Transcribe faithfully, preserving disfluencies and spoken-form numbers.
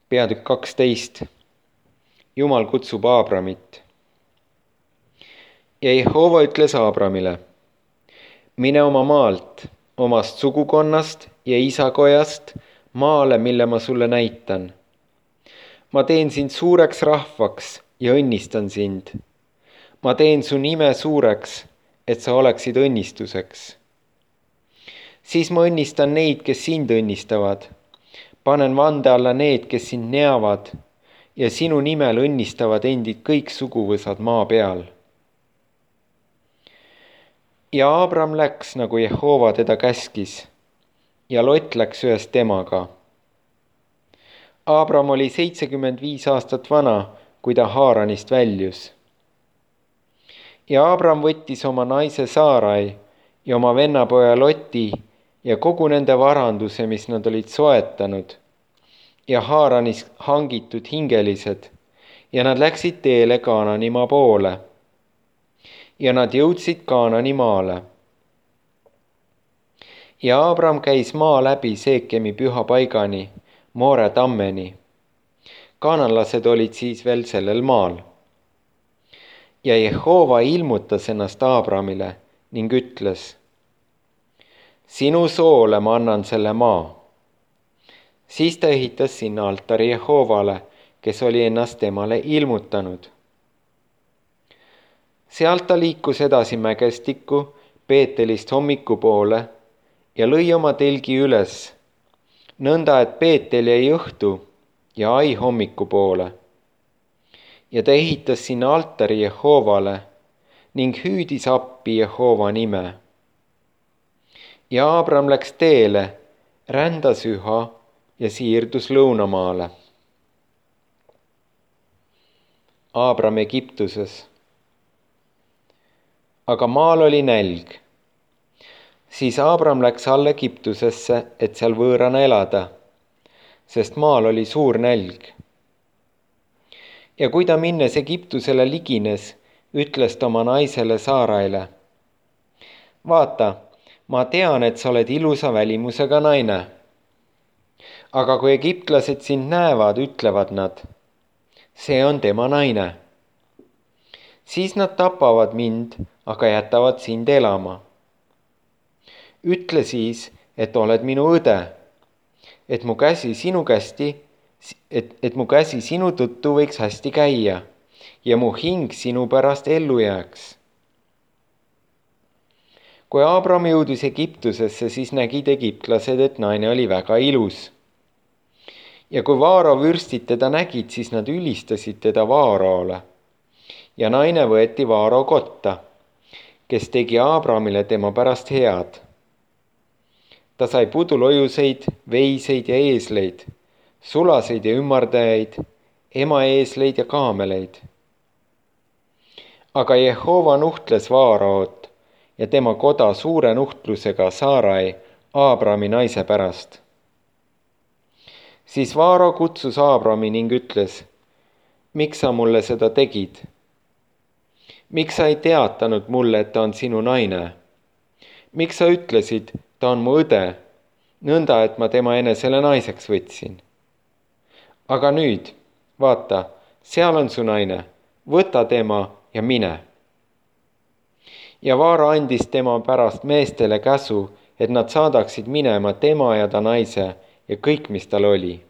Peatükk kaksteist. Jumal kutsub Aabramit. Ja Jehova ütles Aabramile: mine oma maalt, omast sugukonnast ja isakojast maale, mille ma sulle näitan. Ma teen sind suureks rahvaks ja õnnistan sind. Ma teen su nime suureks, et sa oleksid õnnistuseks. Siis ma õnnistan neid, kes sind õnnistavad. Panen vande alla need, kes sind neavad, ja sinu nimel õnnistavad endid kõik suguvõsad maa peal. Ja Aabram läks, nagu Jehova teda käskis, ja Lot läks ühes temaga. Aabram oli seitsekümmend viis aastat vana, kui ta Haaranist väljus. Ja Aabram võttis oma naise Saarai ja oma vennapoja Loti ja kogu nende varanduse, mis nad olid soetanud, ja Haaranis hangitud hingelised, ja nad läksid teele Kaananimaa poole. Ja nad jõudsid Kaanani maale. Ja Aabram käis maa läbi Seekemi püha paigani, Moore tammeni. Kaananlased olid siis veel sellel maal. Ja Jehova ilmutas ennast Aabramile ning ütles: sinu soole ma annan selle maa. Siis ta ehitas sinna altari Jehovale, kes oli ennast temale ilmutanud. Sealt ta liikus edasi mägestikku Peetelist hommiku poole ja lõi oma telgi üles, nõnda et Peetel jäi õhtu ja Ai hommiku poole. Ja ta ehitas sinna altari Jehovale ning hüüdis appi Jehova nime. Ja Aabram läks teele, rändas üha ja siirdus lõunamaale. Aabram Egiptuses. Aga maal oli nälg. Siis Aabram läks all Egiptusesse, et seal võõrana elada, sest maal oli suur nälg. Ja kui ta minnes Egiptusele ligines, ütles ta oma naisele Saaraile: vaata, ma tean, et sa oled ilusa välimusega naine. Aga kui egiptlased sind näevad, ütlevad nad: see on tema naine. Siis nad tapavad mind, aga jätavad sind elama. Ütle siis, et oled minu õde, et mu käsi sinu kästi, et, et mu käsi sinu tõttu võiks hästi käia ja mu hing sinu pärast ellu jääks. Kui Aabram jõudis Egiptusesse, siis nägid egiptlased, et naine oli väga ilus. Ja kui Vaaro vürstid teda nägid, siis nad ülistasid teda Vaaraole. Ja naine võeti Vaaro kotta, kes tegi Aabramile tema pärast head. Ta sai pudulojuseid, veiseid ja eesleid, sulaseid ja ümmardajaid, emaeesleid ja kaameleid. Aga Jehova nuhtles Vaaraot ja tema koda suure nuhtlusega Saarai, Aabrami naise pärast. Siis Vaaro kutsus Aabrami ning ütles: miks sa mulle seda tegid? Miks sa ei teatanud mulle, et ta on sinu naine? Miks sa ütlesid, ta on mu õde, nõnda et ma tema enesele naiseks võtsin? Aga nüüd, vaata, seal on su naine, võta tema ja mine. Ja Vaaro andis tema pärast meestele käsu, et nad saadaksid minema tema ja ta naise ja kõik, mis tal oli.